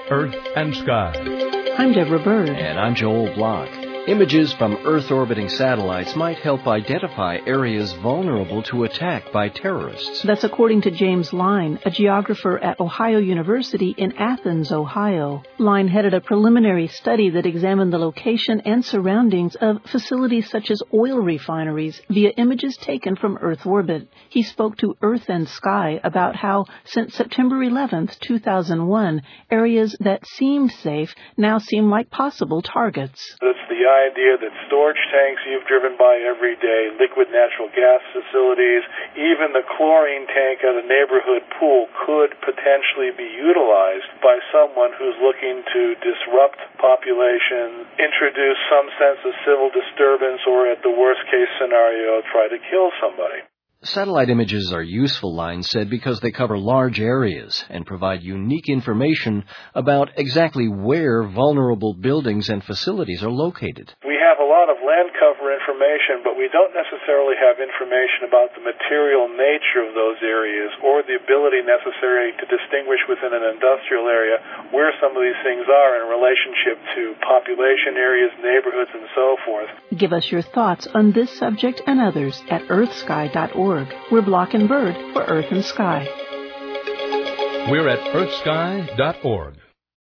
Earth and Sky. I'm Deborah Bird. And I'm Joel Block. Images from Earth-orbiting satellites might help identify areas vulnerable to attack by terrorists. That's according to James Line, a geographer at Ohio University in Athens, Ohio. Line headed a preliminary study that examined the location and surroundings of facilities such as oil refineries via images taken from Earth orbit. He spoke to Earth and Sky about how, since September 11th, 2001, areas that seemed safe now seem like possible targets. It's the idea that storage tanks you've driven by every day, liquid natural gas facilities, even the chlorine tank at a neighborhood pool could potentially be utilized by someone who's looking to disrupt population, introduce some sense of civil disturbance, or at the worst case scenario, try to kill somebody. Satellite images are useful, Line said, because they cover large areas and provide unique information about exactly where vulnerable buildings and facilities are located. We have a lot of land cover information, but we don't necessarily have information about the material nature of those areas or the ability necessary to distinguish within an industrial area where some of these things are in relationship to population areas, neighborhoods, and so forth. Give us your thoughts on this subject and others at earthsky.org. We're Block and Bird for Earth and Sky. We're at earthsky.org.